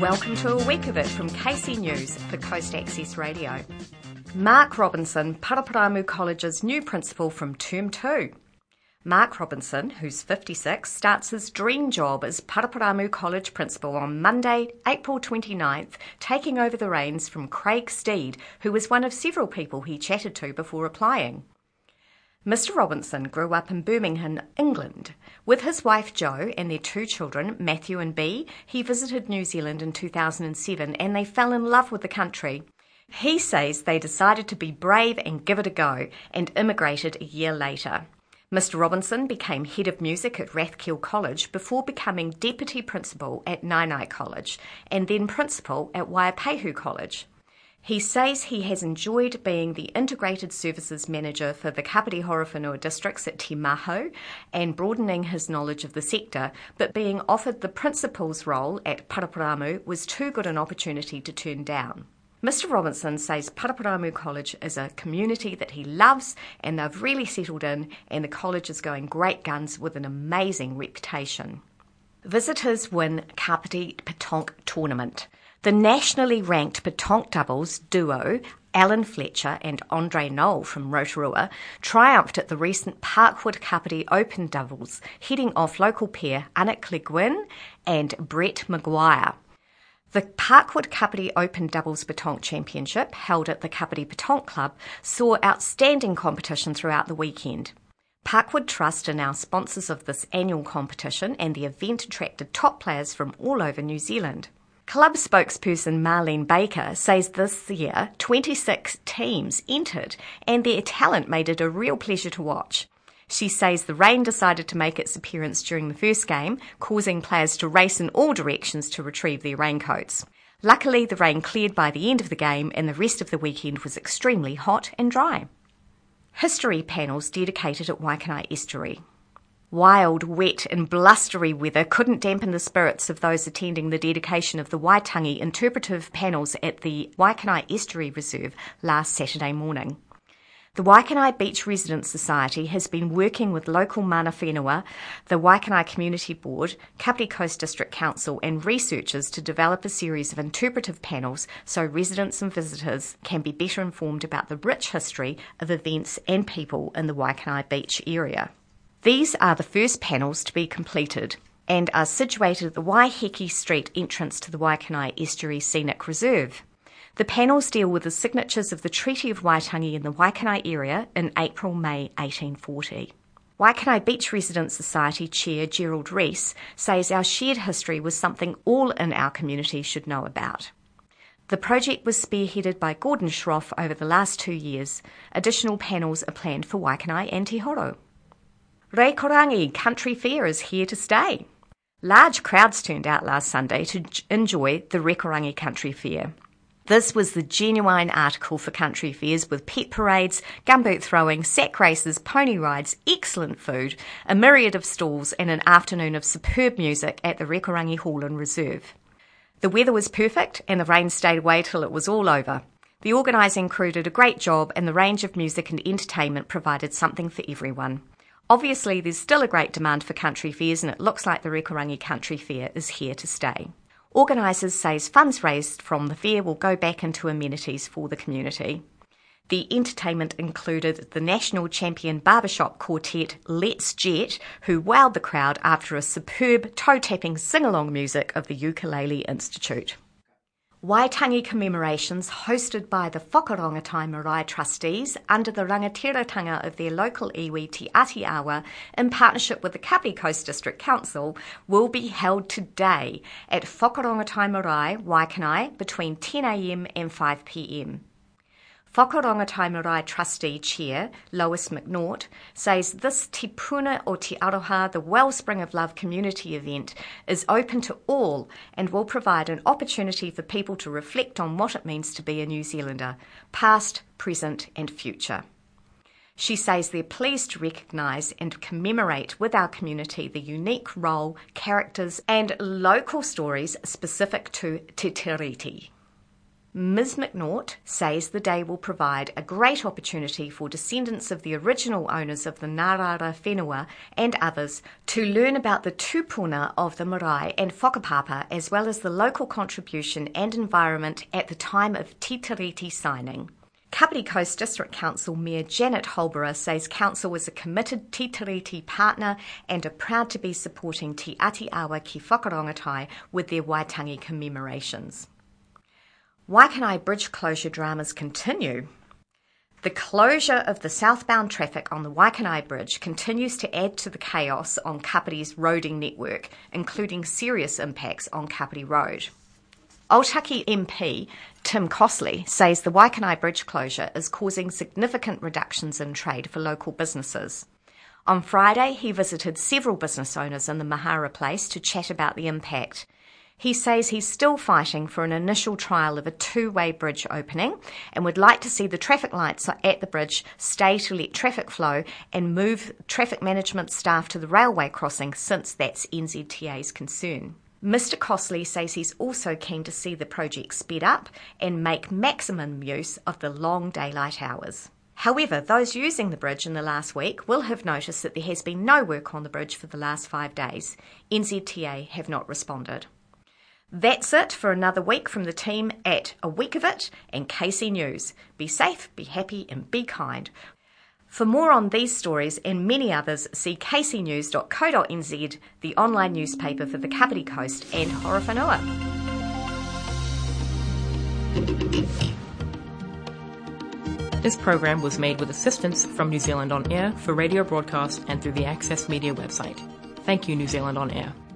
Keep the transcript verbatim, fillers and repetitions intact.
welcome to a week of it from K C News for Coast Access Radio. Mark Robinson, Paraparaumu College's new principal from Term two. Mark Robinson, who's fifty-six, starts his dream job as Paraparaumu College principal on Monday, April twenty-ninth, taking over the reins from Craig Steed, who was one of several people he chatted to before applying. Mister Robinson grew up in Birmingham, England. With his wife Jo and their two children, Matthew and Bea, he visited New Zealand in two thousand seven and they fell in love with the country. He says they decided to be brave and give it a go and immigrated a year later. Mister Robinson became head of music at Rathkill College before becoming deputy principal at Nainai College and then principal at Waiapehu College. He says he has enjoyed being the Integrated Services Manager for the Kapiti Horowhenua districts at Te Maho and broadening his knowledge of the sector, but being offered the principal's role at Paraparaumu was too good an opportunity to turn down. Mister Robinson says Paraparaumu College is a community that he loves and they've really settled in, and the college is going great guns with an amazing reputation. Visitors win Kapiti Petonk Tournament. The nationally ranked Petonk doubles duo, Alan Fletcher and Andre Knoll from Rotorua, triumphed at the recent Parkwood Kapiti Open doubles, heading off local pair Anik Le Guin and Brett Maguire. The Parkwood Kapiti Open Doubles Petonk Championship, held at the Kapiti Petonk Club, saw outstanding competition throughout the weekend. Parkwood Trust are now sponsors of this annual competition, and the event attracted top players from all over New Zealand. Club spokesperson Marlene Baker says this year twenty-six teams entered and their talent made it a real pleasure to watch. She says the rain decided to make its appearance during the first game, causing players to race in all directions to retrieve their raincoats. Luckily, the rain cleared by the end of the game and the rest of the weekend was extremely hot and dry. History panels dedicated at Waikanae Estuary. Wild, wet and blustery weather couldn't dampen the spirits of those attending the dedication of the Waitangi interpretive panels at the Waikanae Estuary Reserve last Saturday morning. The Waikanae Beach Residents Society has been working with local mana whenua, the Waikanae Community Board, Kapiti Coast District Council and researchers to develop a series of interpretive panels so residents and visitors can be better informed about the rich history of events and people in the Waikanae Beach area. These are the first panels to be completed and are situated at the Waiheke Street entrance to the Waikanae Estuary Scenic Reserve. The panels deal with the signatures of the Treaty of Waitangi in the Waikanae area in April-May eighteen forty. Waikanae Beach Residents Society Chair Gerald Rees says our shared history was something all in our community should know about. The project was spearheaded by Gordon Schroff over the last two years. Additional panels are planned for Waikanae and Te Horo. Rekorangi Country Fair is here to stay. Large crowds turned out last Sunday to enjoy the Rekorangi Country Fair. This was the genuine article for country fairs with pet parades, gumboot throwing, sack races, pony rides, excellent food, a myriad of stalls and an afternoon of superb music at the Rekorangi Hall and Reserve. The weather was perfect and the rain stayed away till it was all over. The organising crew did a great job and the range of music and entertainment provided something for everyone. Obviously, there's still a great demand for country fairs and it looks like the Rekorangi Country Fair is here to stay. Organisers say funds raised from the fair will go back into amenities for the community. The entertainment included the national champion barbershop quartet Let's Jet, who wowed the crowd after a superb toe-tapping sing-along music of the Ukulele Institute. Waitangi commemorations hosted by the Whakarongotai Marae trustees under the rangatiratanga of their local iwi Te Atiawa in partnership with the Kapiti Coast District Council will be held today at Whakarongotai Marae, Waikanae between ten a.m. and five p.m. Whakarongotai Marae Trustee Chair Lois McNaught says this Te Puna o Te Aroha, the Wellspring of Love community event, is open to all and will provide an opportunity for people to reflect on what it means to be a New Zealander, past, present and future. She says they're pleased to recognise and commemorate with our community the unique role, characters and local stories specific to Te Tiriti. Miz McNaught says the day will provide a great opportunity for descendants of the original owners of the Ngārara Whenua and others to learn about the tūpuna of the marae and whakapapa, as well as the local contribution and environment at the time of Te Tiriti signing. Kapiti Coast District Council Mayor Janet Holborough says Council is a committed Te Tiriti partner and are proud to be supporting Te Atiawa ki Whakarongotai with their Waitangi commemorations. Waikanae Bridge closure dramas continue. The closure of the southbound traffic on the Waikanae Bridge continues to add to the chaos on Kapiti's roading network, including serious impacts on Kapiti Road. Otaki M P Tim Costley says the Waikanae Bridge closure is causing significant reductions in trade for local businesses. On Friday, he visited several business owners in the Mahara Place to chat about the impact. He says he's still fighting for an initial trial of a two-way bridge opening and would like to see the traffic lights at the bridge stay to let traffic flow and move traffic management staff to the railway crossing, since that's N Z T A's concern. Mister Costley says he's also keen to see the project sped up and make maximum use of the long daylight hours. However, those using the bridge in the last week will have noticed that there has been no work on the bridge for the last five days. N Z T A have not responded. That's it for another week from the team at A Week of It and K C News. Be safe, be happy and be kind. For more on these stories and many others, see k c news dot co dot n z, the online newspaper for the Kapiti Coast and Horowhenua. This program was made with assistance from New Zealand On Air for radio broadcast and through the Access Media website. Thank you, New Zealand On Air.